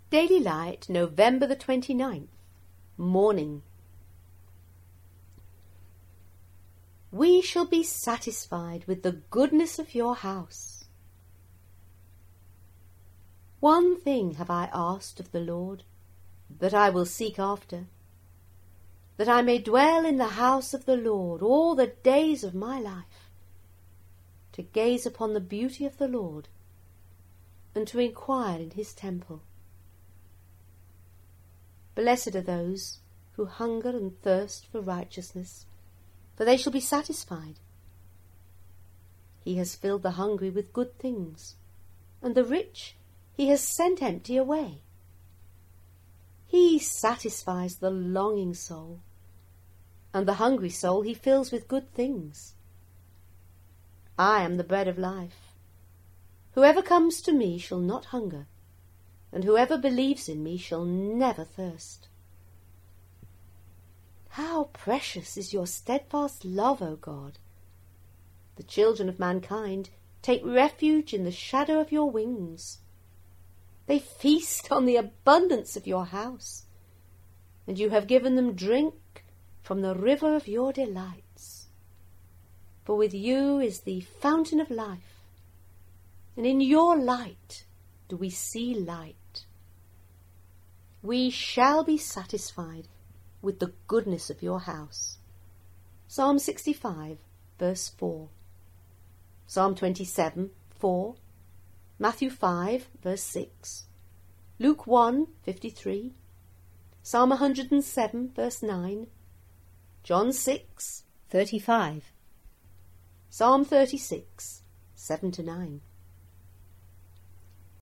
Daily Light, November the 29th, Morning. We shall be satisfied with the goodness of your house. One thing have I asked of the Lord, that I will seek after, that I may dwell in the house of the Lord all the days of my life, to gaze upon the beauty of the Lord, and to inquire in his temple. Blessed are those who hunger and thirst for righteousness, for they shall be satisfied. He has filled the hungry with good things, and the rich he has sent empty away. He satisfies the longing soul, and the hungry soul he fills with good things. I am the bread of life. Whoever comes to me shall not hunger, and whoever believes in me shall never thirst. How precious is your steadfast love, O God! The children of mankind take refuge in the shadow of your wings. They feast on the abundance of your house, and you have given them drink from the river of your delights. For with you is the fountain of life, and in your light do we see light. We shall be satisfied with the goodness of your house. Psalm 65, verse 4. Psalm 27, 4. Matthew 5, verse 6. Luke 1, 53. Psalm 107, verse 9. John 6, 35. Psalm 36, 7 to 9.